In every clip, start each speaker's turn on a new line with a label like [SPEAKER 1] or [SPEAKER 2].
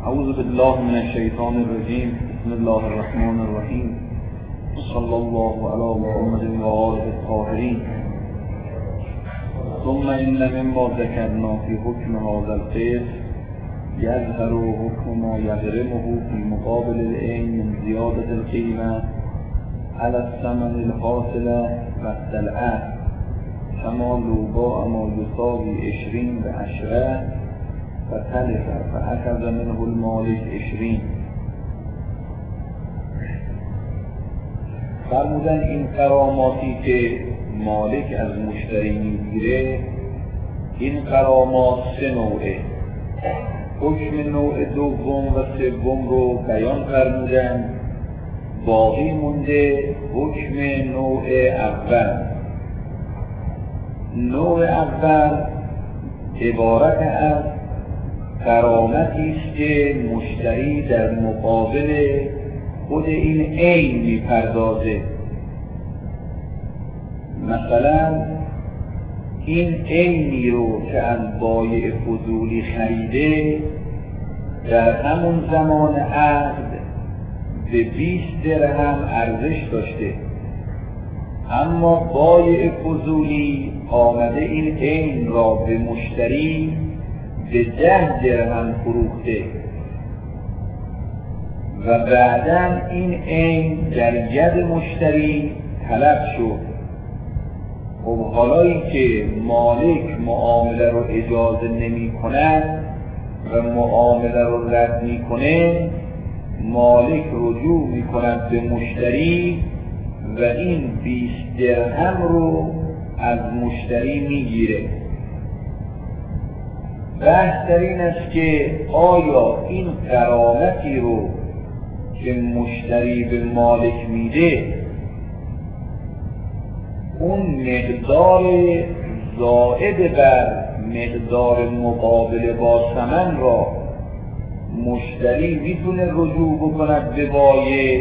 [SPEAKER 1] اعوذ بالله من الشیطان الرجیم. بسم الله الرحمن الرحیم. صلی الله علی محمد و آله الطاهرین. ثم ان مما ذکرنا فی حکم هذا القسم یظهر حکم ما یحرمه فی مقابل العین من زیادة القیمة علی الثمن الحاصل و السلعة کما لو باع ما یساوی 20 ب10 فتلف فأخذ منه المالک 20. فرمودن این غراماتی که مالک از مشتری میگیره، این غرامات 3 نوعه. حکم نوع دوم و سوم رو بیان فرمودن، باقی مونده حکم نوع اول. نوع اول عبارت از غرامتی است که مشتری در مقابل خود این عین میپردازه. مثلا این عینی رو که از بایع فضولی خریده در همون زمان عقد به 20 درهم ارزش داشته، اما بایع فضولی آمده این عین را به مشتری به 10 درهم فروخته و بعداً این عین در ید مشتری تلف شد. خب حالا این که مالک معامله رو اجازه نمی کند و معامله رو رد می کنه، مالک رجوع می کند به مشتری و این 20 درهم رو از مشتری می گیره. بحث در این است که آیا این غرامتی رو که مشتری به مالک میده، اون مقدار زائد بر مقدار مقابل با ثمن را مشتری میتونه رجوع بکند به بایع،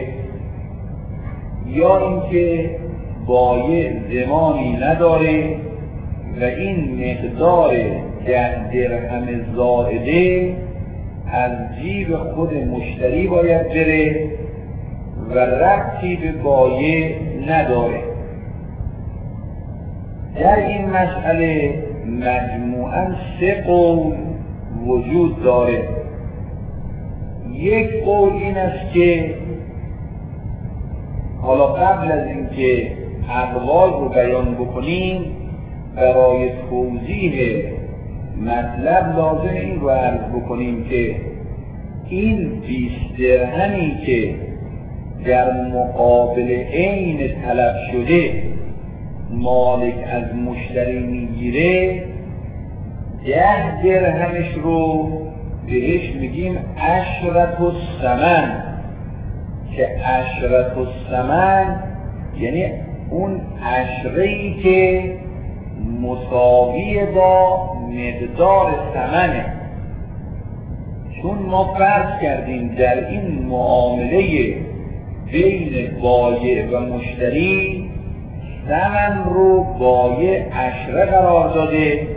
[SPEAKER 1] یا اینکه بایع ضمانی نداره و این مقدار 10 درهم زائده از جیب خود مشتری باید بره و ربطی به بایع نداره. در این مسئله مجموعاً 3 قول وجود داره. یک قول این است که حالا قبل از اینکه اقوال رو بیان بکنیم، برای توضیح مطلب لازم این رو عرض بکنیم که این 20 درهمی که در مقابل عین طلب شده مالک از مشتری میگیره، 10 درهمش رو بهش میگیم عشرة الثمن، که عشرة الثمن یعنی اون عشره‌ای که مساوی با مقدار ثمنه. چون ما فرض کردیم در این معامله بین بایع و مشتری ثمن رو بایع 10 قرار داده،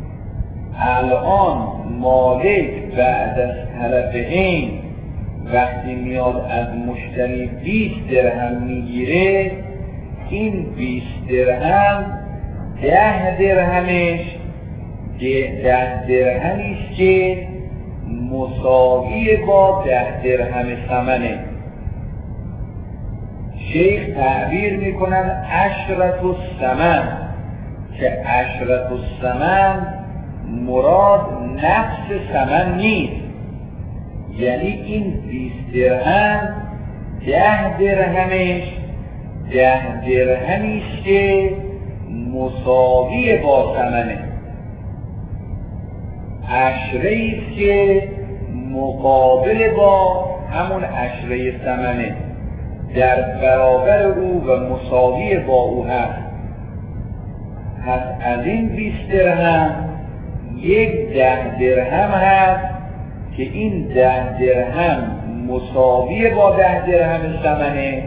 [SPEAKER 1] الان مالک بعد از تلف عین وقتی میاد از مشتری 20 درهم میگیره، این 20 درهم 10 درهمش 10 درهمی است که مساوی با 10 درهم ثمنه. شیخ تعبیر میکنن عشرة الثمن، که عشرة الثمن مراد نفس ثمن نیست، یعنی این 20 درهم 10 درهمش 10 درهمی است که مساوی با ثمنه. عشره‌ای است که مقابل با همون عشره ثمنه، در برابر او و مساوی با او هست. پس از این 20 درهم یک 10 درهم هست که این 10 درهم مساوی با 10 درهم ثمنه،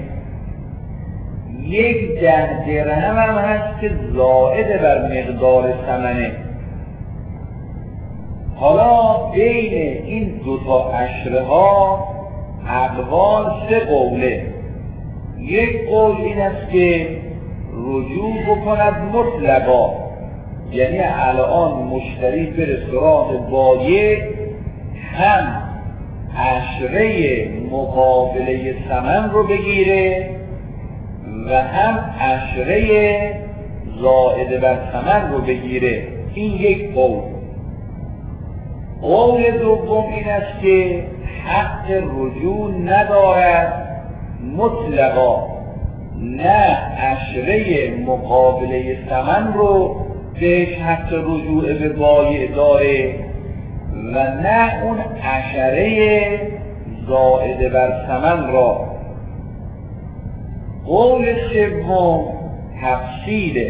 [SPEAKER 1] یک 10 درهم هم هست که زائد بر مقدار ثمنه. حالا بین این دوتا اشره ها اقوال 3 قوله. یک قول این است که رجوع بکند مطلقا، یعنی الان مشتری بره سراغ بایع، هم اشره مقابله ثمن رو بگیره و هم اشره زائد بر ثمن رو بگیره. این یک قول. قول دوم این است که حق رجوع ندارد مطلقا، نه اشره مقابله ثمن رو بهش حق رجوع به بایع داره و نه اون اشره زائد بر ثمن را. قول سوم تفصیله.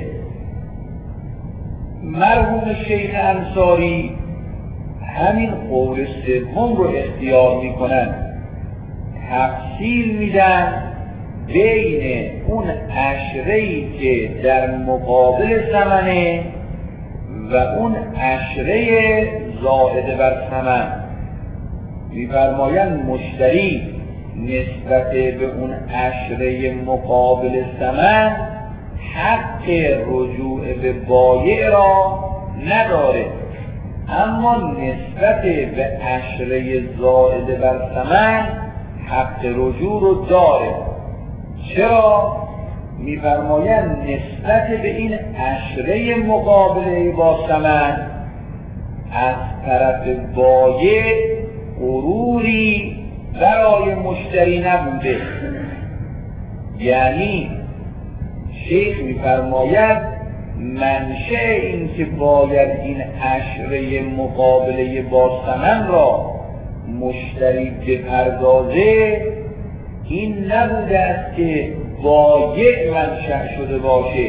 [SPEAKER 1] مرحوم شیخ انصاری همین قول سوم رو اختیار میکنن، تفصیل میدن بین اون اشره‌ای که در مقابل ثمنه و اون اشره زائد بر ثمن. می‌فرمایند مشتری نسبت به اون اشره مقابل ثمن حق رجوع به بایع را نداره، اما نسبت به اشره زائد بر ثمن حق رجوع رو داره. چرا؟ می‌فرمایند نسبت به این اشره مقابله با ثمن از طرف بایع غروری برای مشتری نبوده. یعنی شیخ می‌فرماید منشأ این که باید این اشره مقابله با ثمن را مشتری بپردازه این نبوده است که بایع منشأ شده باشه.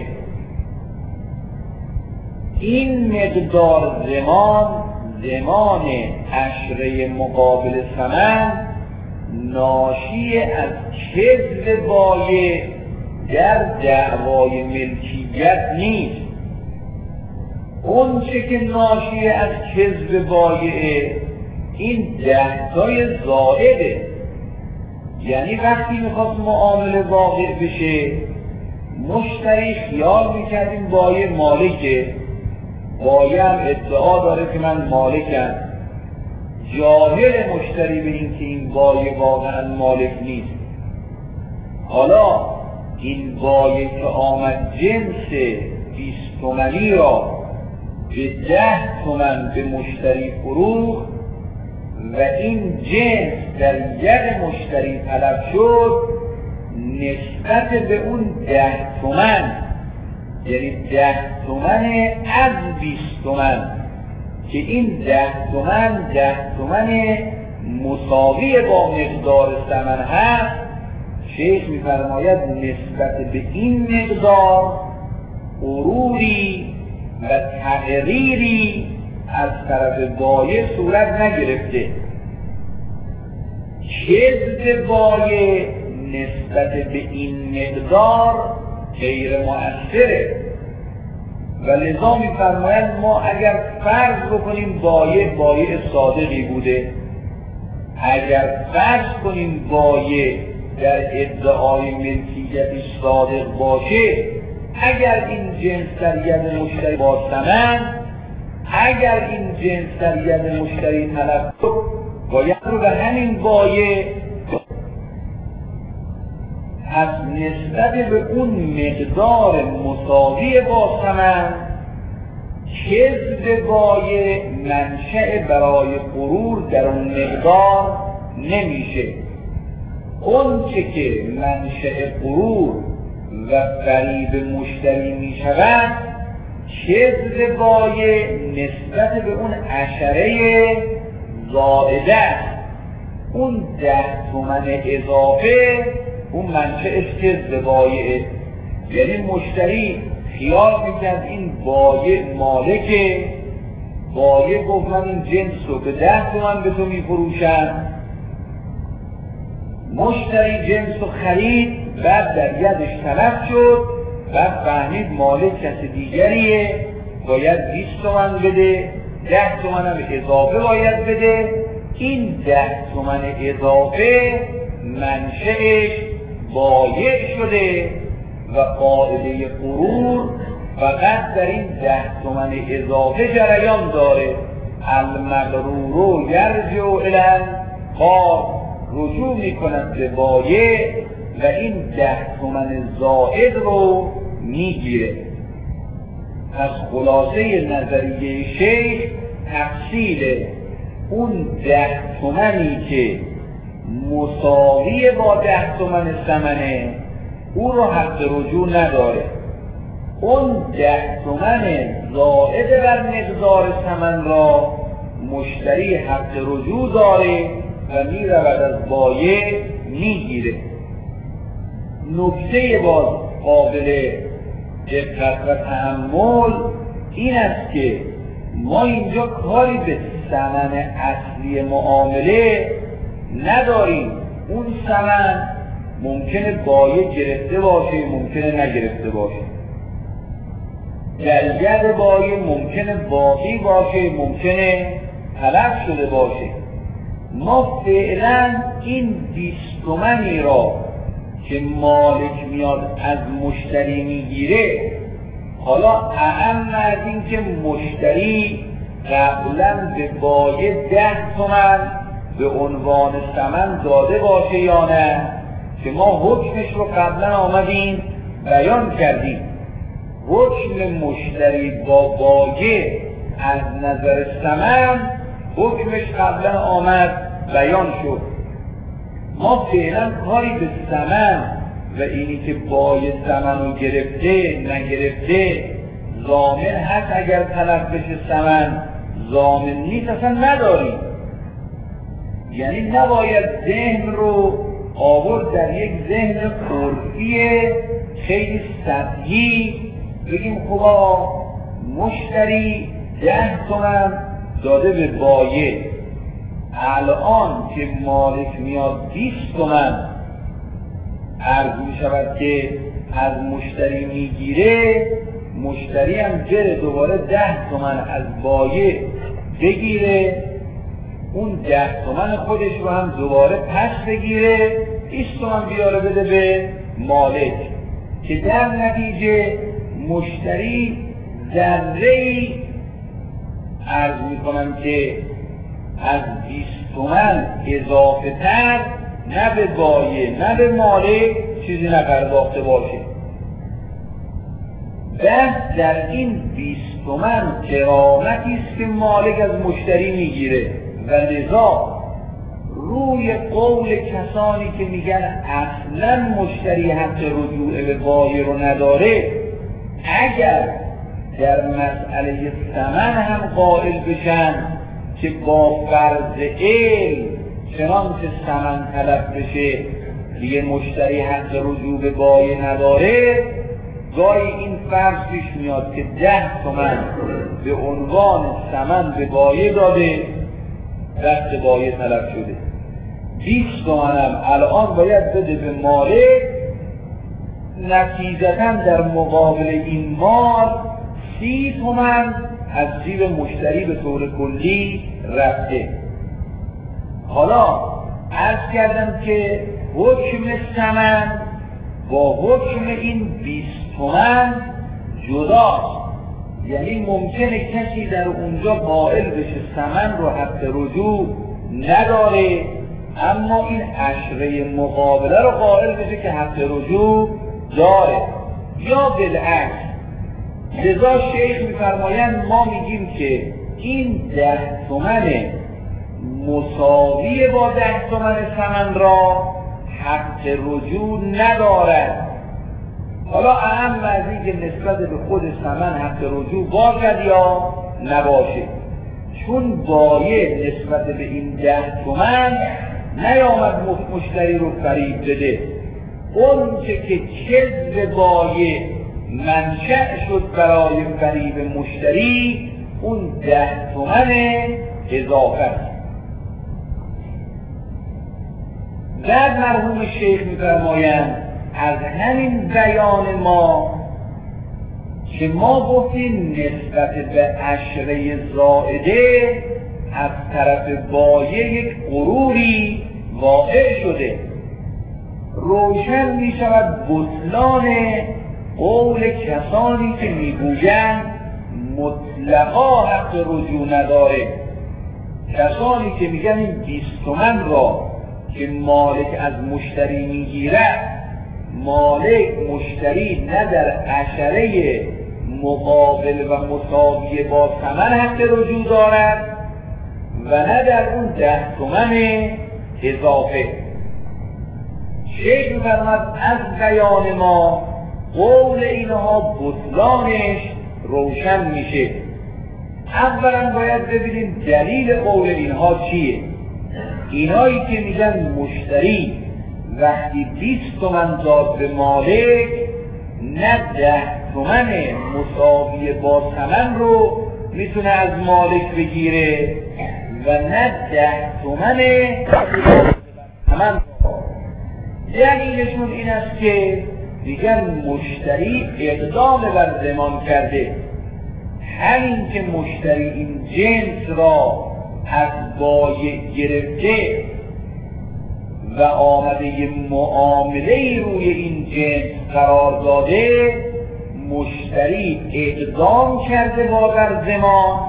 [SPEAKER 1] این مقدار زمان اشره مقابل ثمن ناشی از کذب بایع در دعوای ملکیت نیست. اون چه که ناشی از کذب بایع این 10 تای زائده. یعنی وقتی میخواست معامله واقع بشه مشتری خیال میکرد این بایع مالکه، بایع هم ادعا داره که من مالکم، جاهل مشتری به این که این بایع واقعا مالک نیست. حالا این بایع که آمد جنس 20 تومانی را به 10 تومن به مشتری فروخت و این جنس در ید مشتری طلب شد، نسبت به اون 10 تومن، یعنی 10 تومن از 20 تومن که این 10 تومن مساوی با مقدار ثمن هست، شیخ می‌فرماید نسبت به این مقدار غروری و تغییری از طرف بایع صورت نگرفته. کذب بایع نسبت به این مقدار غیر مؤثره و لذا می‌فرمایند ما اگر فرض بکنیم بایع صادقی بوده، اگر فرض کنیم بایع در ادعای ملکیتش صادق باشه، اگر این جنس در ید مشتری با ثمن، اگر این جنس در ید مشتری طلب باید رو به همین بایع از نسبت به اون مقدار مساوی با ثمن کذب بایع منشأ برای غرور در اون مقدار نمیشه. اون چه که منشأ غرور و فریب مشتری میشود کذب بایع نسبت به اون اشره زائده، اون 10 تومن اضافه اون منشأش کذب بایعه. یعنی مشتری خیال میکرد این بایع مالکه، بایع گفت من این جنس رو به 10 تومن به تو میفروشم، مشتری جنس رو خرید، بعد در یدش تلف شد، بعد فهمید مالک کس دیگریه، باید 20 تومن بده، 10 تومن هم اضافه باید بده. این 10 تومن اضافه منشأش بایع شده و قاعده غرور فقط در این 10 تومن اضافه جریان داره. المغرور یرجع الی القار، رجوع میکند به بایع و این 10 تومن زائد رو میگیره. پس خلاصه نظریه شیخ تفصیل اون 10 تومنی که مساوی با 10 تومن ثمنه او رو حق رجوع نداره. اون 10 تومن زائد بر مقدار ثمن را مشتری حق رجوع داره و میرود از بایع میگیره. نکته باز قابل دقت و تأمل این است که ما اینجا کاری به ثمن اصلی معامله نداریم. اون ثمن ممکنه بایع گرفته باشه، ممکنه نگرفته باشه. در ید بایع ممکنه باقی باشه، ممکنه تلف شده باشه. ما فعلا این 20 تومنی را که مالک میاد از مشتری میگیره، حالا اهم از این که مشتری قبلا به بایع 10 تومن به عنوان ثمن داده باشه یا نه، که ما حکمش رو قبلا آمدیم بیان کردیم. حکم مشتری با بایع از نظر ثمن حکمش قبلا آمد بیان شد. ما فعلا کاری به ثمن و اینی که بایع ثمن رو گرفته نگرفته، ضامن هست اگر تلف بشه ثمن، ضامن نیست اصلا نداریم. یعنی نباید ذهن رو آورد در یک ذهن عرفی خیلی سطحی بگیم خدا مشتری 10 تومن داده به بایع، الان که مالک میاد 20 تومن عرض می شود که از مشتری میگیره، مشتری هم بره دوباره 10 تومن از بایع بگیره، اون 10 تومن خودش رو هم دوباره پس بگیره، 20 تومن بیاره بده به مالک، که در نتیجه مشتری ذره‌ای عرض میکنم که از 20 تومن اضافه تر نه به بایع نه به مالک چیزی نپرداخته باشه. بس در این 20 تومن کرامتی است که مالک از مشتری میگیره و لذا روی قول کسانی که میگن اصلا مشتری حق رجوع به بایع رو نداره، اگر در مسئله ثمن هم قائل بشن که با فرض علم چنانچه ثمن تلف بشه دیگه مشتری حق رجوع به بایع نداره، گاهی این فرض پیش میاد که 10 تومن به عنوان ثمن به بایع داده، دست بایع تلف شده، 20 تومن هم الان باید بده به مالک، نتیجتاً در مقابل این مال 30 تومن از جیب مشتری به طور کلی رفته. حالا عرض کردم که حکم ثمن با حکم این 20 تومن جداست. یعنی ممکنه کسی در اونجا قائل بشه ثمن رو حق رجوع نداره، اما این عشره مقابله رو قائل بشه که حق رجوع داره، یا بالعکس. لذا شیخ میفرمایند ما میگیم که این 10 تومن مساوی با 10 تومن ثمن را حق رجوع ندارد. حالا اهم از این که نسبت به خود ثمن حق رجوع باشد یا نباشه، چون بایع نسبت به این 10 تومن نیامد مشتری رو فریب بده، اون که کذب بایع منشأ شد برای فریب مشتری اون 10 تومن اضافه است. بعد مرحوم شیخ می‌فرمایند از همین بیان ما که ما گفتیم نسبت به عشره زائده از طرف بایه یک غروری واقع شده. روشن می شود بطلان قول کسانی که می گویند مطلقا حق رجوع نداره. کسانی که میگن این 20 تومن را که مالک از مشتری میگیرد، مالک مشتری نه در عشره مقابل و مساوی با ثمن حق رجوع دارد و نه در اون 10 تومن اضافه. شیخ می‌فرماید از بیان ما قول اینها بطلانش روشن میشه. اولا باید ببینیم دلیل قول اینها چیه. اینایی که میگن مشتری وقتی 20 تومن داد به مالک نه 10 تومن مساوی با ثمن رو میتونه از مالک بگیره و نه 10 تومن ثمن. دلیلشون این است که میگن مشتری اقدام بر ضمان کرده. همین که مشتری این جنس را از بایع گرفته و آمده یه معامله روی این جنس قرار داده، مشتری اقدام کرده با بر ضمان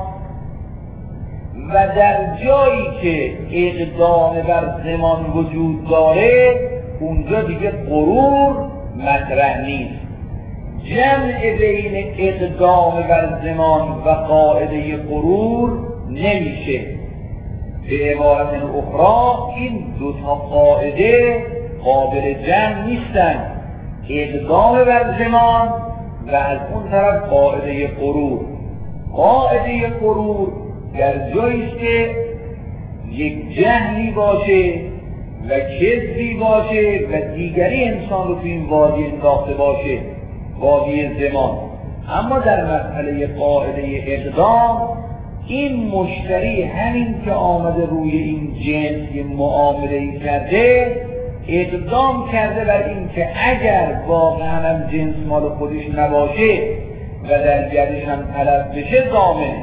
[SPEAKER 1] و در جایی که اقدام بر ضمان وجود داره اونجا دیگه غرور مطرح نیست. جمع بین اقدام بر ضمان و قاعده غرور نمیشه. به عبارت اخرى این دو تا قاعده قابل جمع نیستن. اقدام بر ضمان و از اون طرف قاعده غرور. قاعده غرور در جایی است که یک جهلی باشه و کذبی باشه و دیگری انسان رو تو این وادی انداخته باشه، وادی ضمان. اما در مسئله قاعده اقدام این مشتری همین که آمده روی این جنس یه معامله کرده، اقدام کرده بر این که اگر واقعا هم جنس مال خودش نباشه و در گردش هم تلف بشه ضامنه.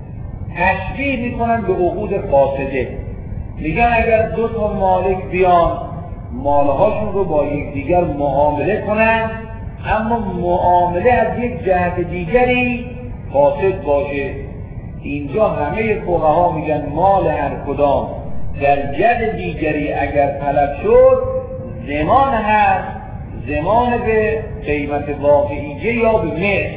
[SPEAKER 1] تشبیه میکنن به عقود فاسده. میگن اگر دو تا مالک بیان مالهاشون رو با یکدیگر معامله کنن اما معامله از یک جهت دیگری فاسد باشه، اینجا همه فقها میگن مال هر کدام در جهت دیگری اگر طلب شد ضمان هست، ضمان به قیمت واقعیه یا به مثل.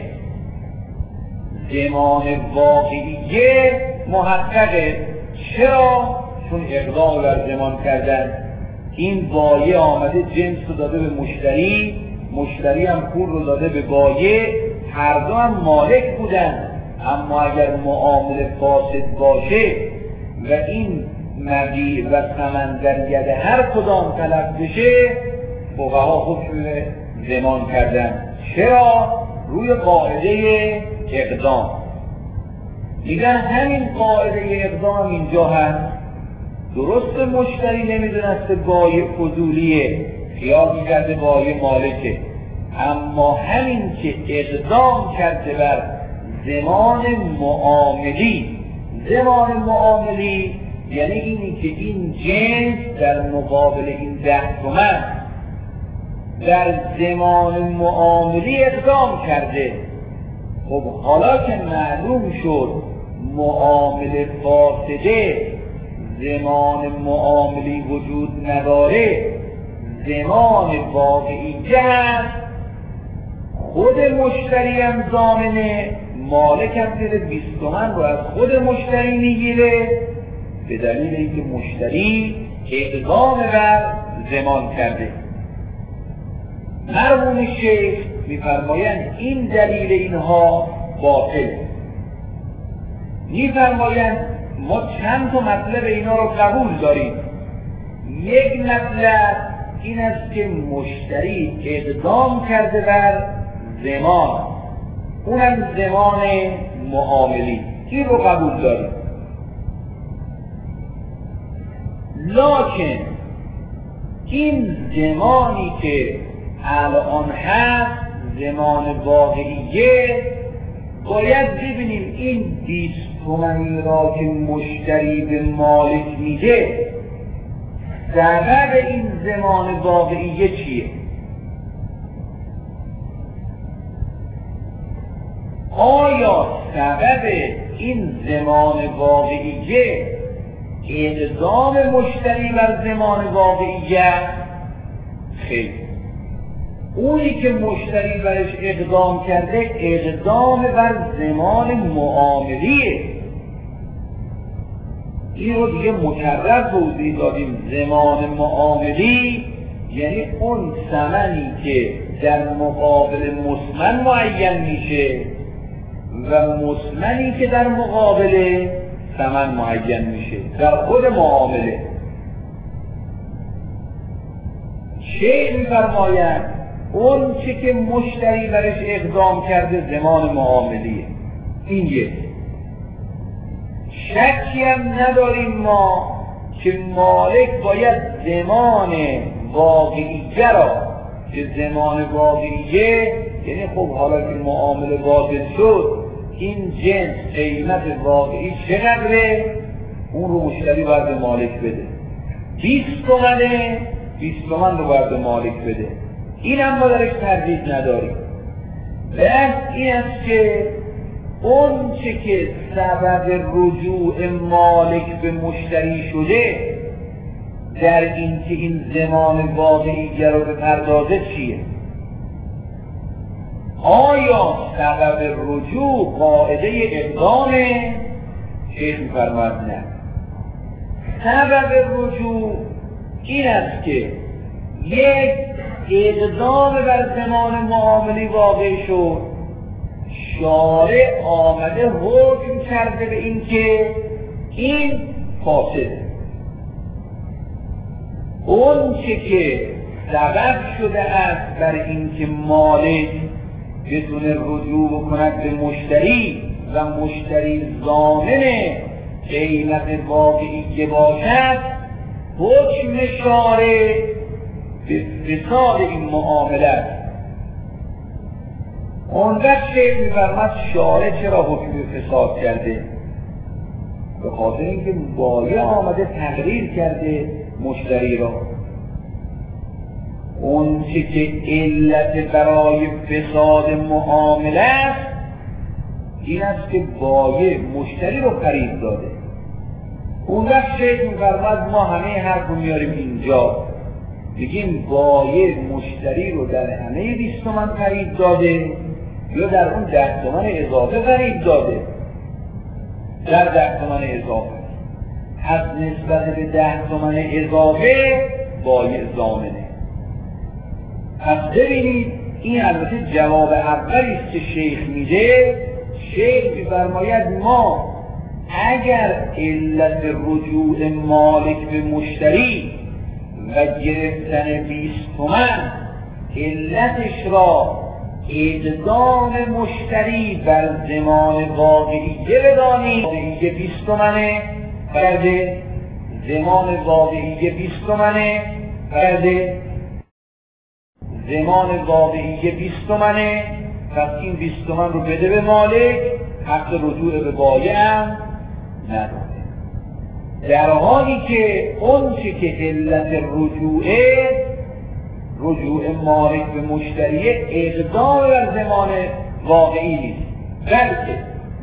[SPEAKER 1] ضمان واقعیه محققه. چرا؟ چون اقدام بر ضمان کردن. این بایع آمده جنس رو داده به مشتری، مشتری هم پول رو داده به بایع، هر دو هم مالک بودن. اما اگر معامله فاسد باشه و این مبیع و ثمن در ید هر کدام تلف بشه، فقها حکم ضمان کردن. چرا؟ روی قاعده اقدام. میگن همین قاعده اقدام اینجا هست. درست مشتری نمیدونسته بایع فضولیه، خیال میکرده بایع مالکه، اما همین که اقدام کرده بر ضمان معاملی. ضمان معاملی یعنی اینی که این جنس در مقابل این 10 تومن در ضمان معاملی اقدام کرده. خب حالا که معلوم شد معامله فاسده، ضمان معاملی وجود نداره، ضمان واقعی هست، خود مشتری هم ضامنه، مالک هم زیر 20 تومن رو از خود مشتری میگیره به دلیل اینکه مشتری اقدام بر ضمان کرده. مرحوم شیخ میفرمایند این دلیل اینها باطل. میفرمایند ما چند تا مطلب اینا رو قبول داریم. یک مطلب این است که مشتری اقدام کرده بر ضمان، اونم ضمان معاملی، این رو قبول داریم. لکن این ضمانی که الان هست زمان واقعیه باید ببینیم این 20 تومانی را که مشتری به مالک میده سبب این زمان واقعیه چیه؟ آیا سبب این زمان واقعیه اقدام مشتری بر زمان واقعیه؟ خیر، اونی که مشتری برش اقدام کرده اقدام بر زمان معاملیه. این رو دیگه مکرر توضیح دادیم. زمان معاملی یعنی اون ثمنی که در مقابل مثمن معین میشه و مثمنی که در مقابل ثمن معین میشه در خود معامله. چه می‌فرماید؟ اون چه که مشتری برش اقدام کرده زمان معاملیه. این یک. شکی هم نداریم ما که مالک باید زمان واقعیه را، که زمان واقعیه یعنی خب حالا که معامله واضح شد این جنس قیمت واقعی چقدره، اون رو مشتری باید به مالک بده. 20 تومنه، 20 تومن رو باید به مالک بده. این هم ما درش تردید نداریم. بحث این است که اون چه که سبب رجوع مالک به مشتری شده در این که این زمان واقعیه رو به پردازه چیه؟ آیا سبب رجوع قاعده اقدامه؟ شیخ می‌فرماید نه. سبب رجوع این است که یک اقدام بر زمان معاملی واقع شد، شارع آمده حکم کرده به این که این فاسده. اون چه که سبب شده است بر این که مالک بتونه رجوع بکند به مشتری و مشتری ضامن قیمت واقعی باشد، حکم شارع به فساد این معامله است. اون وقت شیخ می‌فرماید شارع چرا حکم به فساد کرده؟ به خاطر اینکه بایع آمده تقریر کرده مشتری را. اون چه که علت برای فساد معامله است این است که بایع مشتری رو خرید داده. اون وقت شیخ می‌فرماید ما همه حرف رو میاریم اینجا، بگیم بایع مشتری رو در همه 20 تومن خرید داده یا در اون 10 تومن اضافه خرید داده؟ در 10 تومن اضافه. از نسبت به 10 تومن اضافه بایع ضامنه. پس ببینید این البته جواب اولی است که شیخ میده. شیخ می‌فرماید ما اگر علت رجوع مالک به مشتری و گرفتن 20 تومن علتش را اقدام مشتری بر زمان واقعیه بدانیم، واقعیه 20 تومنه کرده، زمان واقعیه 20 تومنه کرده، زمان واقعیه 20 تومنه، پس این 20 تومن رو بده به مالک، حق رجوع به بایع هم نداره. در حالی که اون چه که علت رجوع مالک به مشتری اقدام بر زمان واقعی نیست، بلکه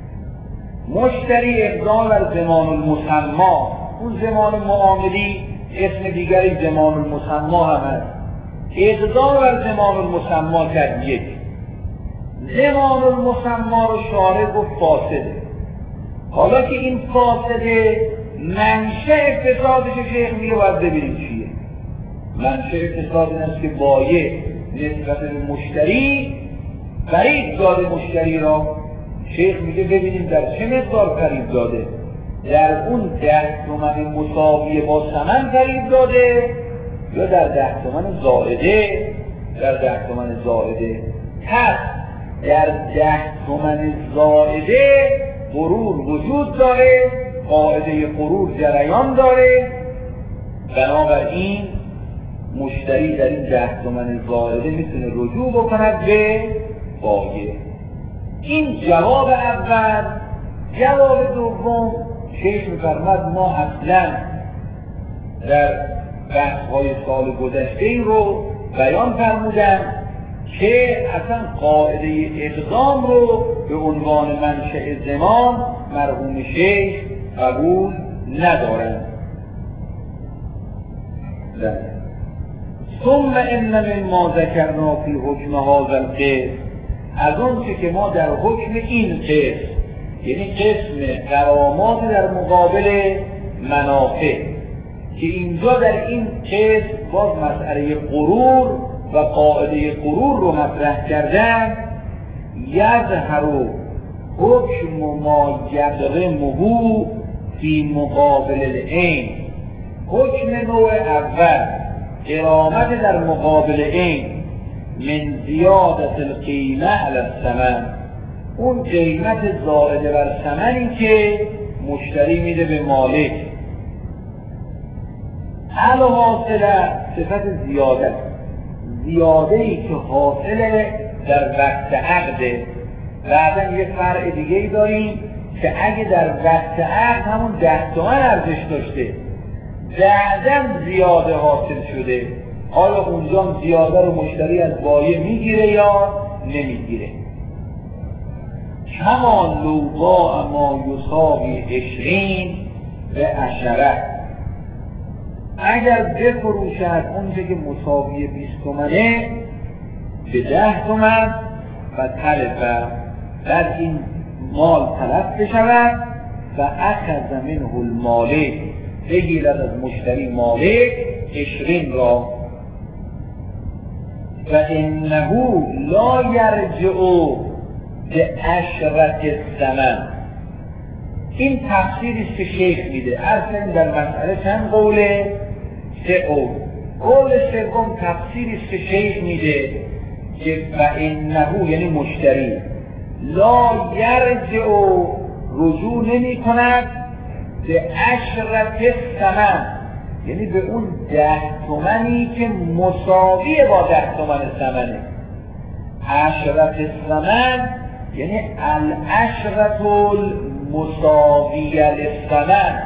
[SPEAKER 1] مشتری اقدام بر زمان المسما، اون زمان معاملی اسم دیگری زمان المسما هم هست، اقدام بر زمان المسما کرد. یک زمان المسما رو شارع گفت فاسده. حالا که این فاسده منشأ فسادش شیخ میگه باید ببینیم چیه. منشأ فساد این است که بایع نسبت به مشتری خرید داده مشتری را. شیخ میگه ببینیم در چه مقدار خرید داده، در اون 10 تومن مساوی با ثمن خرید داده یا در 10 تومن زائده. در 10 تومن زائده. پس در 10 تومن زائده غرور وجود داره، قاعده غرور جریان داره. بنابراین مشتری در این 10 تومن زائده میتونه رجوع بکند به بایع. این جواب اول. جواب دوم، شیخ می‌فرماد ما اصلا در بحث‌های سال گذشته این رو بیان فرمودن که اصلا قاعده اقدام رو به عنوان منشأ ضمان مرحوم شیخ قبول ندارند. ثم ان مما ذکرنا فی حکم هذا القسم، از اون که ما در حکم این قسم، یعنی قسم غرامات در مقابل منافع، که اینجا در این قسم باز مسئله غرور و قاعده غرور رو مطرح کردن، یظهر حکم ما یغرمه فی مقابل العین. حکم نوع اول غرامت در مقابل عین من زیادت القیمه علی الثمن، اون قیمت زائده بر ثمنی که مشتری میده به مالک. حاصل صفت زیاده، زیاده‌ای که حاصل در وقت عقده. بعدم یه فرع دیگه ای داریم که اگه در وقت عقد همون 10 تومن ارزش داشته، بعدم زیاده حاصل شده، آیا اونجا زیاده رو مشتری از بایع میگیره یا نمیگیره؟ کما لو باع ما یساوی 20 به 10، اگر بفروشد اونچه که مساوی 20 تومنه به 10 تومن و تلف، در این مال تلف بشود و اخذ منه المالک، بگیرد از مشتری مالک 20 را، و انه لا یرجع به عشرة الثمن. این تفسیری است که شیخ میده. اصلا در مسئله چند قوله؟ 3 قول. قول سوم تفسیری است که شیخ میده که و انه یعنی مشتری لا یرجع، رجوع نمی کند به عشرة الثمن، یعنی به اون 10 تومنی که مساوی با 10 تومن ثمنه. عشرة الثمن یعنی العشرة المساویه للثمن.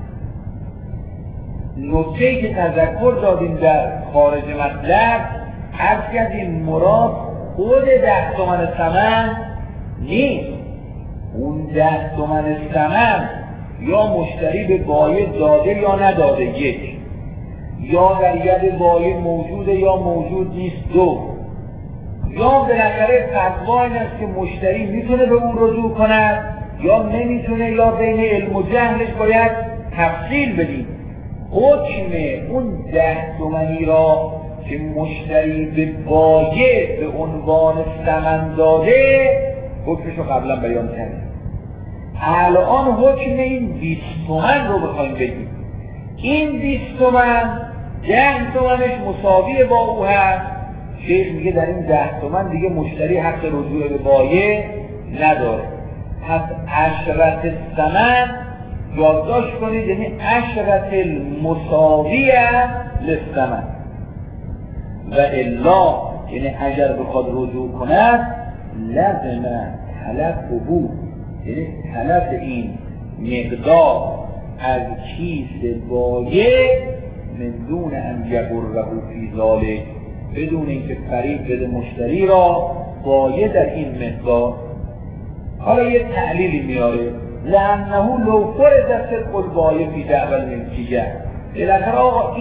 [SPEAKER 1] نکته‌ای که تذکر دادیم در خارج مطلب، عرض کردیم مراد خود 10 تومن ثمن نیست. اون 10 تومن ثمن یا مشتری به بایع داده یا نداده، 1، یا در ید بایع موجوده یا موجود نیست، 2، یا بالاخره فتوا این است که مشتری میتونه به اون رجوع کند یا نمیتونه، یا بین علم و جهلش باید تفصیل بدیم. حکم اون 10 تومنی را که مشتری به بایع به عنوان ثمن داده، حکمش رو قبلا بیان کردیم. الان حکم این 20 تومن رو بخوایم بگیم. این 20 تومن 10 تومنش مساوی با او هست. شیخ میگه در این 10 تومن دیگه مشتری حق رجوع به بایع نداره. پس عشرة الثمن یادداشت کنید، یعنی عشرة المساویه للثمن، و الا یعنی اگر بخواد رجوع کند لازم تلف بود، یعنی تلف این مقدار از کیس بایع من دون ان یغره فی ذلک، بدون اینکه فریب بده مشتری را بایع در این مقدار. حالا یه تعلیلی میاره، لانه لو فرض صدق البایع فی دعوی الملکیه، بالاخره آقا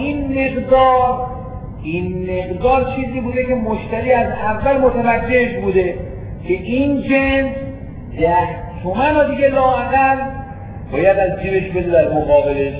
[SPEAKER 1] این مقدار چیزی بوده که مشتری از اول متوجهش بوده که این جنس 10 تومن و دیگه لااقل باید از جیبش بده در مقابلش.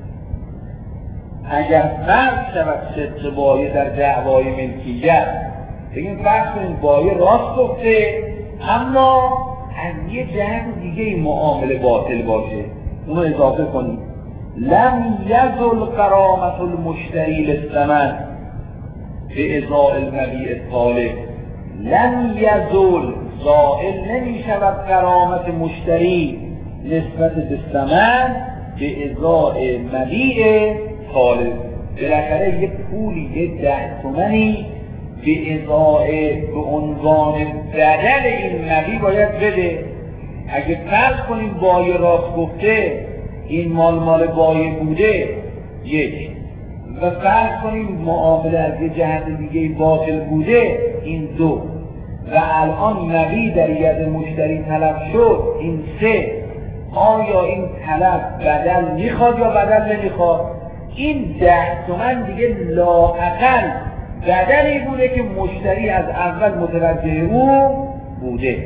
[SPEAKER 1] اگر فرض شود صدق بایع در دعوای ملکیت، بگیم فرض کنید بایع راست گفته اما از یه جهت دیگه این معامله باطل باشه، اونو اضافه کنید. لم یزل غرامة المشتری للثمن به ازاء المبیع الطالب، لم یزل زائل نمی شود غرامت مشتری نسبت به ثمن به ازاء مبیع طالب. بالاخره یه پولی، یه 10 تومنی به ازای به عنوان بدل این مبی باید بده. اگه فرض کنیم بایه راست گفته این مال بایه بوده یک، و فرض کنیم معامله از یه جهت دیگه باطل بوده این دو، و الان مبی در ید مشتری طلب شد این سه، آیا این طلب بدل میخواد یا بدل نمیخواد؟ این 10 تومن دیگه لااقل بدلی بوده که مشتری از اول متوجه او بوده.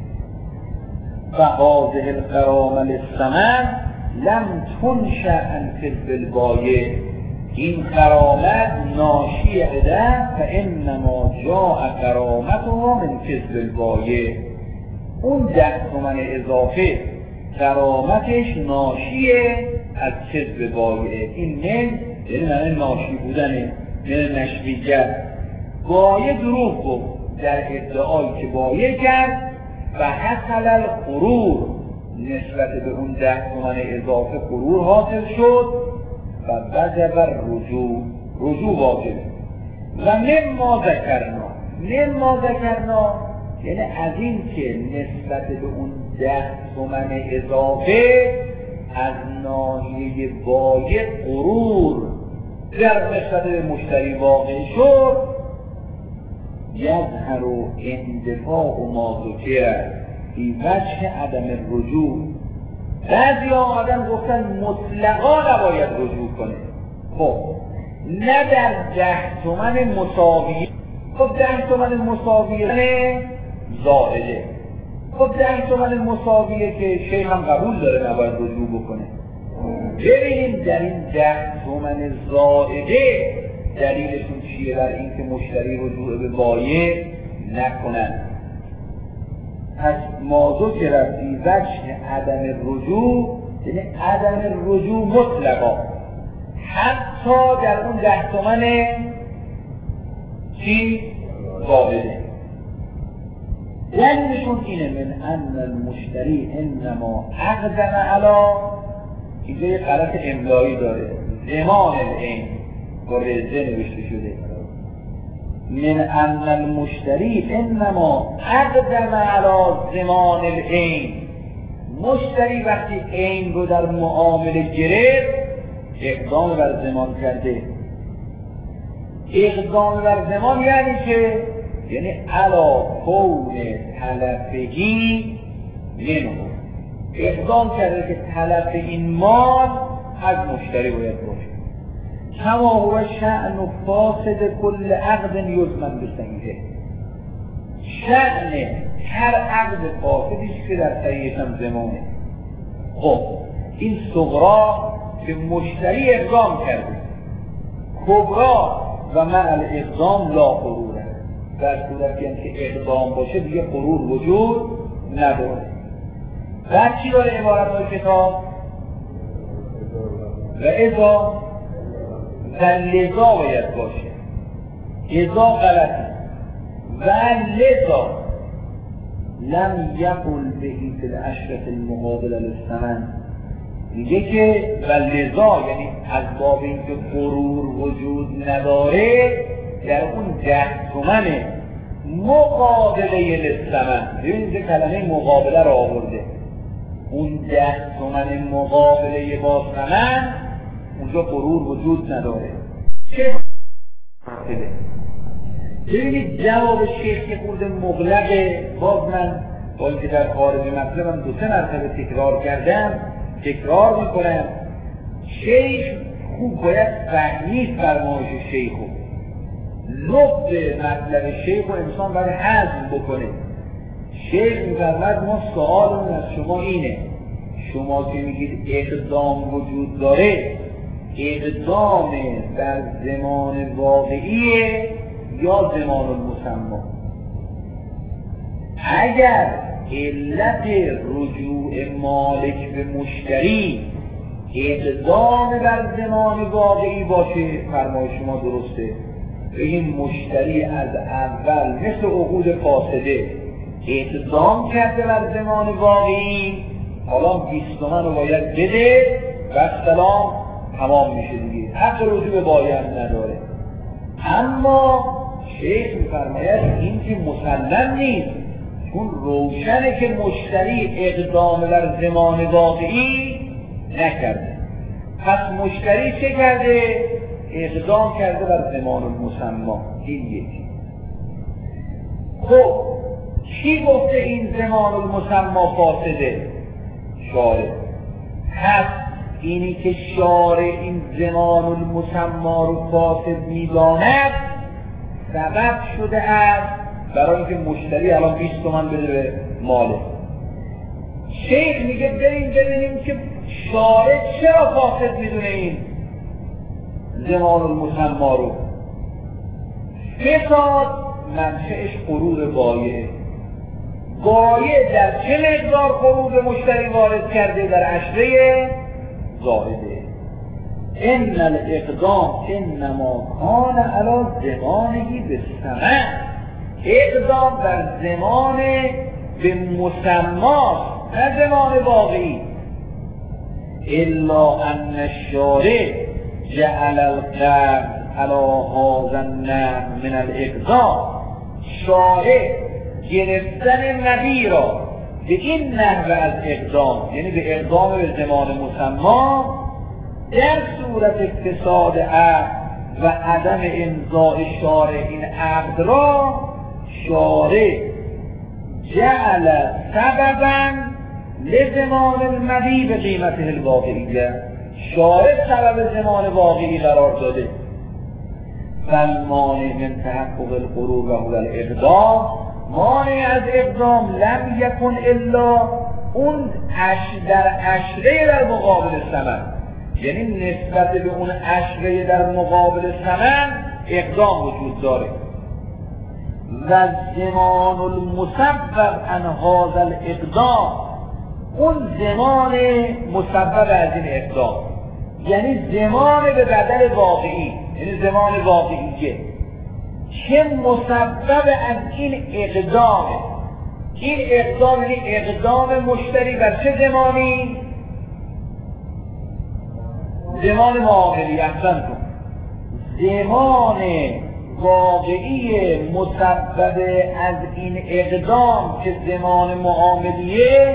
[SPEAKER 1] و هذه الغرامه للثمن لم تنشأ عن کسب البایع، این غرامت ناشی عده فانما جاء غرامتها من کسب البایع. اون 10 تومن اضافه غرامتش ناشیه از کسب بایع. این من یعنی معنی ناشی بودنه، من نشویگر. بایع دروغ گفت در ادعایی که بایع کرد و حصل الغرور، نسبت به اون 10 تومن اضافه غرور حاصل شد و وجب رجوع واجب. و مما ذکرنا یعنی از این که نسبت به اون 10 تومن اضافه از ناحیه بایع غرور در نسبت به مشتری واقع شد، یظهر اندفاع ما ذکر فی وجه عدم الرجوع. بعضی آدم گفتن مطلقا نباید رجوع کنه. خب نه در 10 تومن مساویه. خب 10 تومن مساویه زائده. خب 10 تومن مساویه که شیخ هم قبول داره نباید رجوع بکنه. ببینیم در این 10 تومن زائده دلیلشون چیه بر این که مشتری رجوع به بایع نکنن. پس موضوع که رفتی وجه عدم رجوع یعنی عدم رجوع مطلقا، حتی در اون 10 تومن چی؟ زائده. دلیلشون اینه من ان المشتری انما اقدم علی، اینجا یه غلط املایی داره، زمان العین با رزه نوشته شده، من ان المشتری انما اقدم علی زمان العین. مشتری وقتی عین رو در معامله گرفت اقدام بر زمان کرده. اقدام بر زمان یعنی که یعنی علا کون تلفهی منه، اقدام کرده که تلف این مال از مشتری باید باشه. کما هو شأن و فاسد کل عقد یضمن بصحیحه، شأن هر عقد فاسدیش که در صحیحش هم زمانه. خب این صغرا که مشتری اقدام کرده، کبرا و مع الاقدام لا غروره، در صورتی هم که اقدام باشه دیگه غرور وجود نداره. بعد چی داره عبارت های کتاب؟ و ازا و لذا باید باشه، ازا غلطی، و لذا لم یقل بهی فی الاشرف المقابل للثمن، میگه که و لذا یعنی از باب اینکه غرور وجود نداره در اون 10 تومن مقابله للثمن. ببینید که کلمه مقابله را آورده، اون 10 تومن مقابله با ثمن اونجا غرور وجود نداره. چه حاصله؟ ببینید جواب شیخ که خورده مغلقه. باز من با اینکه در خارج مطلبم 2-3 مرتبه تکرار کردم تکرار میکنم، شیخ خوب باید فهمید فرمایش شیخو، لب مطلب شیخ و انسان باید هضم بکنه. شیخ میفرماید ما سوالمون از شما اینه، شما که میگید اقدام وجود داره، اقدام در زمان واقعیه یا زمان المسمى؟ اگر علت رجوع مالک به مشتری اقدام در زمان واقعی باشه فرمای شما درسته، این مشتری از اول مثل عقود فاسده اقدام کرده بر زمان واقعی، حالا 20 تومن رو باید بده و سلام تمام میشه دیگه، حق رجوع به بایه هم نداره. اما شیخ میفرماید این که مسلم نیست، چون روشنه که مشتری اقدام بر ضمان واقعی نکرده. پس مشتری چه کرده؟ اقدام کرده بر ضمان المسمی. این یکی. خب کی گفته این ضمان المسمی فاسده؟ شارع. پس اینی که شارع این ضمان المسمی رو فاسد میداند سبب شده است برای اینکه مشتری الان 20 تومن بده به مالک. شیخ میگه بریم ببینیم که شارع چرا فاسد میدونه این ضمان المسمی رو. فساد منشأش قروض بایع. بایع در چه مقدار قروض مشتری وارد کرده؟ در عشره زائده. ان الاقدام انما کان علی ضمانه بالثمن. اقدام بر ضمان به مسماست نه ضمان واقعی. الا ان الشارع جعل القرض علی هذا النحو من الاقدام. شارع گرفتن نبی را به این نحو از اقدام، یعنی به اقدام به ضمان مسمی در صورت فساد عقد و عدم امضاء شارع این عقد را، شارع جعل سببا لضمان المبیع به قیمته الواقعیه. شارع سبب ضمان واقعی قرار داده. فالمانع من تحقق القروض و هو الاقدام. مانع از اقدام لم یکن الا اون در عشره در مقابل ثمن، یعنی نسبت به اون عشره در مقابل ثمن اقدام وجود داره. و ضمان المسبب عن هذا الاقدام، اون ضمان مسبب از این اقدام یعنی ضمان به بدل واقعی، یعنی ضمان واقعیه که مسبب از این اقدامه. این اقدام یعنی اقدام مشتری بر چه ضمانی؟ ضمان معاملی. احسن کن. ضمان واقعی مسبب از این اقدام که ضمان معاملیه،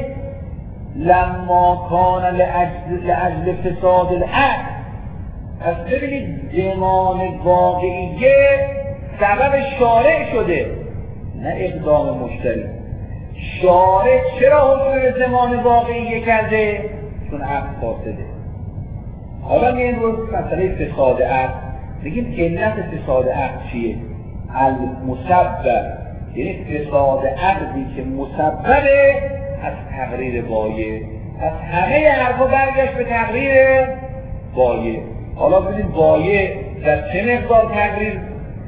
[SPEAKER 1] لما کان لأجل فساد العقد. پس ببینید ضمان واقعیه سبب شارع شده نه اقدام مشتری. شارع چرا حکم به ضمان واقعیه کرده؟ چون عقد فاسده. حالا میایم رو مسئله فساد عقد بگیم علت فساد عقد چیه؟ المسبب، یعنی فساد عقدی که مسببه از تقریر بایع. از همه حرفا برگشت به تقریر بایع. حالا ببینید بایع در چه مقدار تقریر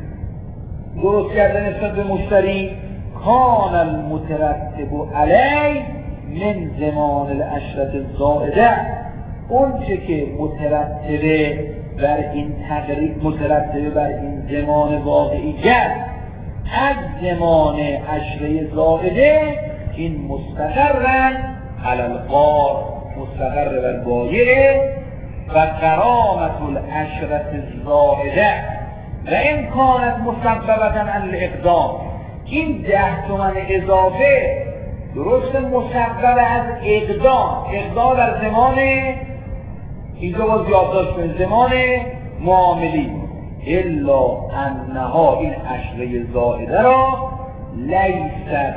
[SPEAKER 1] درست کردن نسبت به مشتری؟ کان المترتب علی من ضمان العشرة الزائده. اون چه که مترتبه بر این تقریر، مترتبه بر این ضمان واقعیت از ضمان عشره زائده، این مستقرن علی القار، مستقر بر بایع. و قرامت العشرة الزائده و این کانت مسببتا عن الاقدام. این 10 تومن اضافه درست مسبب از اقدام در زمان، اینجا باز یادداشت کنید، زمان معاملی. الا انها، این عشره زائده را لیست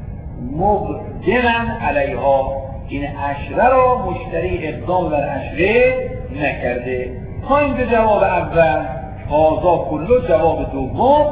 [SPEAKER 1] مقدما علیها، این عشره را مشتری اقدام بر عشره نکرده. تا اینجا جواب اول. هذا کله جواب دوم.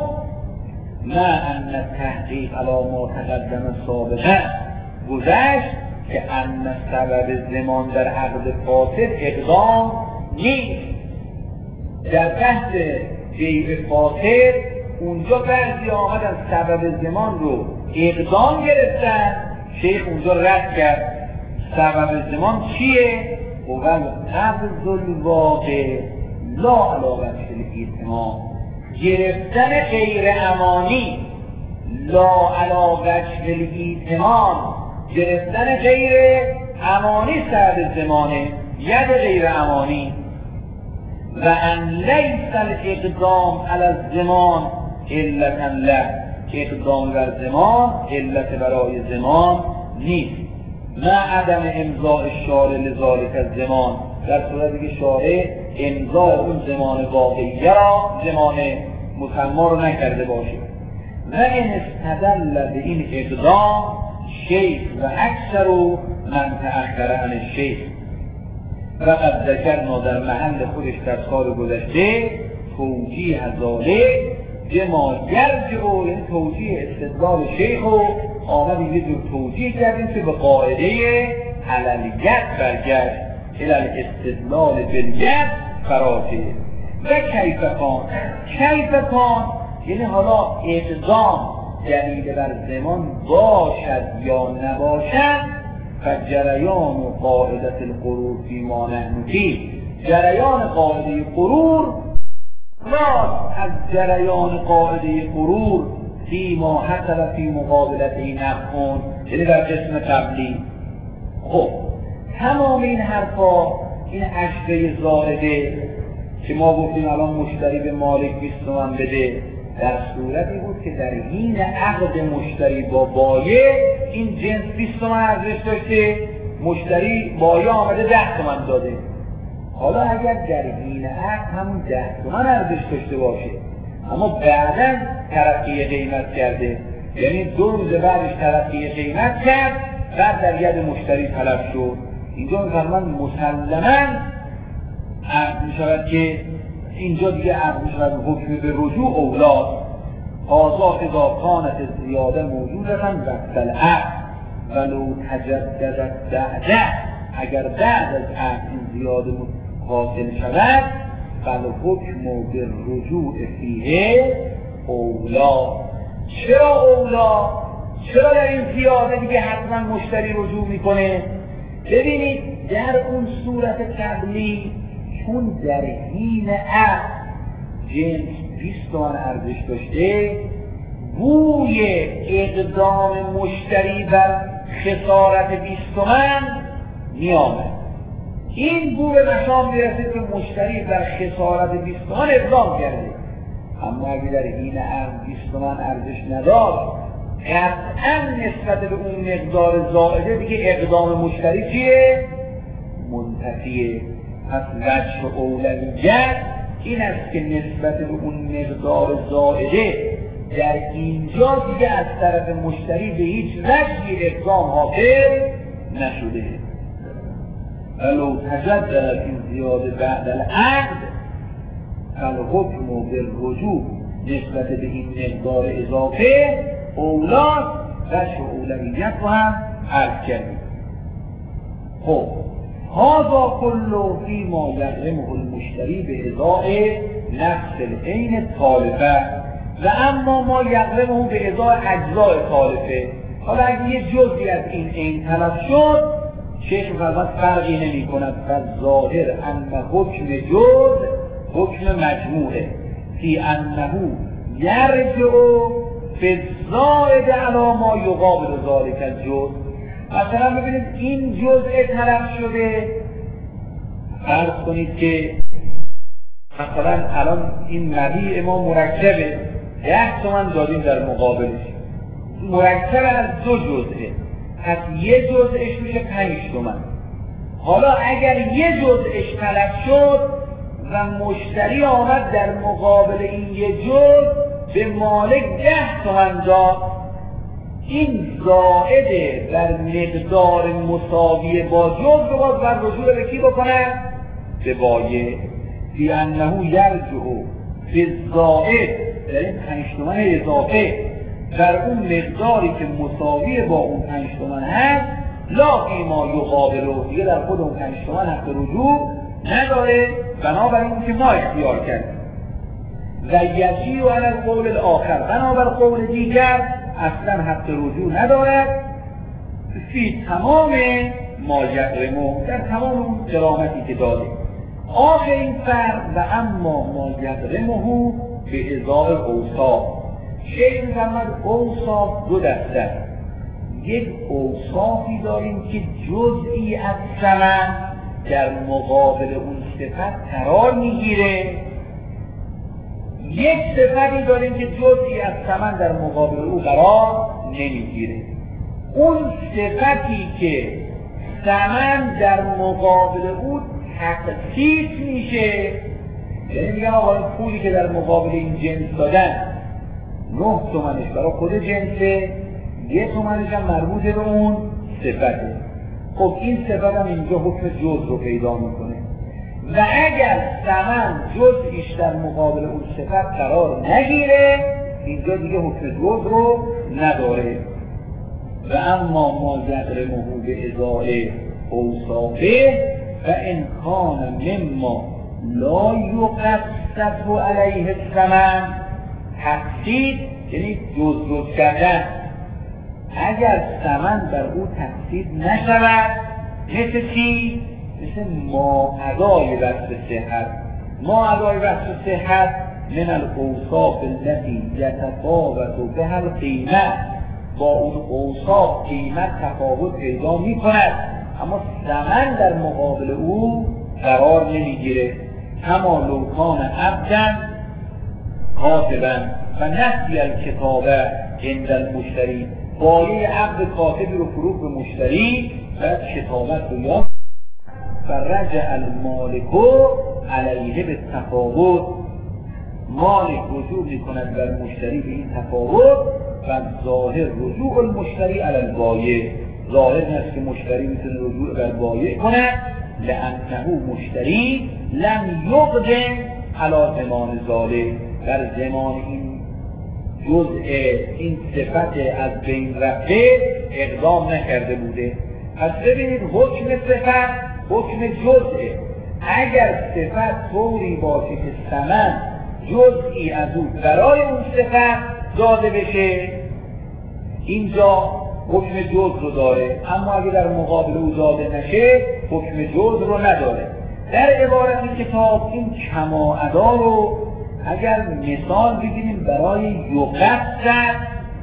[SPEAKER 1] نه ان تحقیق علی ما تقدم سابقا گذشت که ان سبب ضمان در عقد فاسد اقدام نیست. در بحث بیع فاسد اونجا بعضی آمدن سبب ضمان رو اقدام گرفتن، شیخ اونجا رد کرد. سبب ضمان چیه؟ اول قبض الواقع لا علاوه الاتمام، گرفتن غیر امانی، لا علاوه الاتمام، گرفتن غیر امانی سبب ضمانه، ید غیر امانی. و ان لیس الاقدام علی الزمان علتا له، اقدام بر زمان علت برای زمان نیست. نه عدم امضاء شارع لذالک الزمان، در صورتی که شارع امضاء اون زمان واقعیه را زمان مسمى رو نکرده باشه. و این استدل به این اقدام شیخ و اکثر من تأخر عن الشیخ و قد ذکرنا در محل خودش در سال گذشته توجیه ذالک بما یرجع، یعنی توجیه استدلال شیخ رو آمدیم یه جور توجیه کردیم که به قاعده علیت برگشت الى الاستدلال بالیت فراته. و کیف کان یعنی حالا اقدام دلیل بر زمان باشد یا نباشد، فجریان و قاعدت الغرور فی ما نحن فیه، جریان قاعده غرور راست از جریان قاعده غرور فی ما حصل فی مقابلت این نفعون، یعنی در قسم قبلی. خب تمام این حرفا، این عشقه زائده که ما گفتیم الان مشتری به مالک 20 تومن بده، در صورتی بود که در حین عقد مشتری با بایع این جنس 20 تومن ارزش داشته، مشتری بایع آمده 10 تومن داده. حالا اگر در حین عقد همون 10 تومن ارزش داشته باشه اما بعداً ترقی قیمت کرده، یعنی 2 روز بعدش ترقی قیمت کرد، بعد در ید مشتری طلب شد، اینجا میفرمان مسلماً عقد میشود که اینجا دیگه عقد میشود حکم به رجوع اولاد هذا اذا کانت زیاده موجودتاً وقت العقد ولو تجددت بعده، اگر بعد از عقد این زیاده حاصل شود فالحکم به رجوع فیه اولا. چرا اولا؟ چرا در این زیاده دیگه حتما مشتری رجوع میکنه؟ ببینید در اون صورت قبلی چون در حین عقد جنس 20 تومن ارزش داشته، بوی اقدام مشتری بر خسارت 20 تومن میامد. این بو به مشام میرسه که مشتری بر خسارت 20 تومن اقدام کرده، اما اگه در حین عقد 20 تومن ارزش نداشت، قطعا نسبت به اون مقدار زائده دیگه اقدام مشتری چیه؟ منتفیه. پس وجه اولویت این است که نسبت به اون مقدار زائده در اینجا دیگه از طرف مشتری به هیچ وجهی اقدام حاصل نشده. ولو تجدد این زیاده بعد العقد فالحکم بالرجوع نسبت به این مقدار اضافه اولاد وجه اولویت رو هم عرض کردیم. خب هذا كله فيما يغرمه المشتري بإضاء نفس العين التالفه و اما ما یغرمه بإضاء اجزاء تالفه. حالا اگه یه جزئی از این عین تلف شد، شیخ فرمود فرقی نمی کند. فالظاهر ان حکم جز حکم مجموعه فی انه یرجع فی الزائد علی ما یقابل ذلک الجز. مثلا ببینید این جزء طرف شده، فرض کنید که مثلا الان این مبیع ما مرکبه 10 تومن دادیم در مقابلش، مرکب از 2 جزئه، پس یه جزءش میشه 5 تومن. حالا اگر یه جزءش تلف شد و مشتری آمد در مقابل این یه جزء به مالک 10 تومن داد، این زائده در مقدار مساوی با جزء رو باز بر رجوع به کی بکنه؟ به بایع. فی انه یرجع فی الزائد در این 5 تومن اضافه در اون مقداری که مساوی با اون 5 تومن هست، لا فی ما یقابله، دیگه در خود اون 5 تومن حق رجوع نداره، بنابراین اون که ما اختیار کردیم. و یجیء علی القول الاخر، بنابر قول دیگر اصلا حق رجوع ندارد فی تمام ما یغرمه، در تمام اون کرامتی که داده. آخر این فرق و اما ما یغرمه به ازای اوصاف. شیخ می‌فرماید اوصاف 2 دسته. یک اوصافی داریم که جزئی از ثمن در مقابل اون صفت قرار میگیره، یک صفتی داریم که جزئی از ثمن در مقابل او قرار نمیگیره. اون صفتی که ثمن در مقابل او تخصیص میشه، یعنی میگن آقا این پولی که در مقابل این جنس دادن 9 تومنش برای خود جنسه، 1 تومنش هم مربوط به اون صفته. خب این صفت هم اینجا حکم جز رو پیدا میکنه و اگر ثمن جزئیش در مقابل اون صفت قرار نگیره، اینجا دیگه حکم جز رو نداره. و اما ما یقرمه به ازای اوصافه و ان کان مما لا یقصد علیه الثمن، تقصید یعنی جز کردن، اگر ثمن بر او تقصید نشود، مثل چی؟ مثل ماعدای وصف صحت. ماعدای وصف صحت من الاوصاف التي یتفاوت بها القیمت، با اون اوصاف قیمت تفاوت پیدا می کند اما ثمن در مقابل او قرار نمیگیره. کما لو کان عبدا کاتبا و نسی الکتابه عند المشتری، بایه عبد کاتبی رو فروخت به مشتری و کتابت رو یاد فرجع المالک علیه به تفاوت، مالک رجوع میکند بر مشتری به این تفاوت و ظاهر رجوع المشتری علی البایع، ظاهر است که مشتری میتونه رجوع بر بایع کند، لانه مشتری لم یقدم علی زمان ذالک، در زمان این جزء این صفت از بین رفته اقدام نکرده بوده. پس ببینید حکم صفت حکم جزء، اگر صفت طوری باشه که ثمن جزئی از او برای اون صفت داده بشه، اینجا حکم جز رو داره، اما اگه در مقابل او داده نشه حکم جز رو نداره. در عبارت کتاب این کما ادا رو اگر مثال بگیریم برای یقصد،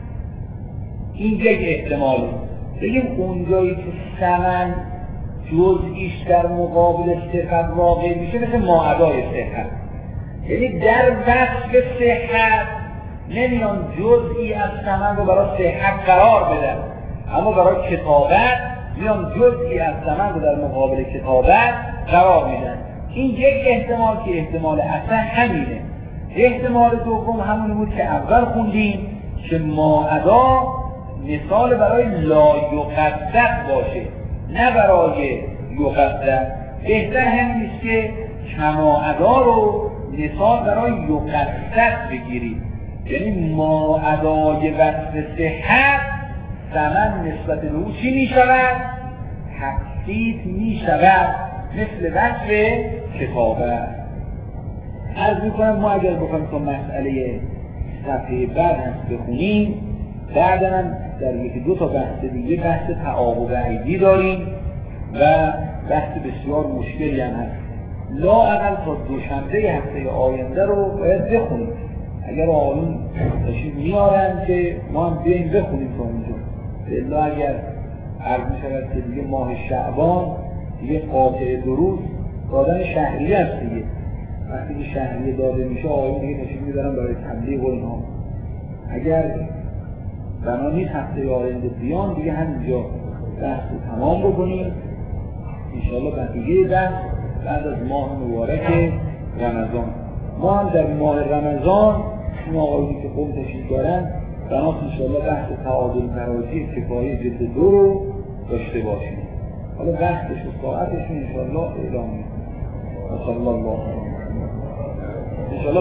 [SPEAKER 1] این یک احتمال بگیم اونجایی که ثمن جزئیش در مقابل صفت واقع میشه مثل ماعدای صحت، یعنی در وصف صحت نمیان جزئی از ثمن رو برای صحت قرار بدن، اما برای کتابت میان جزئی از ثمن رو در مقابل کتابت قرار میدن. این یک احتمال که احتمال اصلا همینه. احتمال دوم همونی بود که اول خوندیم که ماعدا مثال برای لا یقصد باشه نه برای یقصد. بهتر همین است که کماعدا رو مثال برای یقصد بگیرید، یعنی ماعدای وصف صحت ثمن نسبت به او چی می شود؟ تقصید می شود، مثل وصف کتابت. عرض میکنم ما اگر بخوایم تا مسئله صفحه بعد هست بخونیم، بعداً هم در یکی دو تا بحث دیگه بحث تعاقب عیدی داریم و بحث بسیار مشکلی هم هست. لااقل تا دوشنبه هفته آینده رو باید بخونیم. اگر آقایون تشریف میارن که ما هم بریم بخونیم تا اونجا. الا اگر عرض میشود که دیگه ماه شعبان دیگه قاطع دروز دادن شهریه هست دیگه. وقتی که شهریه داده میشه آقایون دیگه تشریف میبرن برای تبلیغ و اینها. اگر بنا نیست هفته آینده بیان دیگه همینجا بحث رو تمام بکنیم انشاءالله. بقیه بحث بعد از ماه مبارک رمضان. ما هم در ماه رمضان این آقایونی که قوم تشریف دارن بناس انشاءالله بحث تعادل تراجیح کفایه جلد 2 رو داشته باشیم. حالا بحثش و ساعتش انشاءالله اعلام میکنیم. صلی الله علیه و سلم.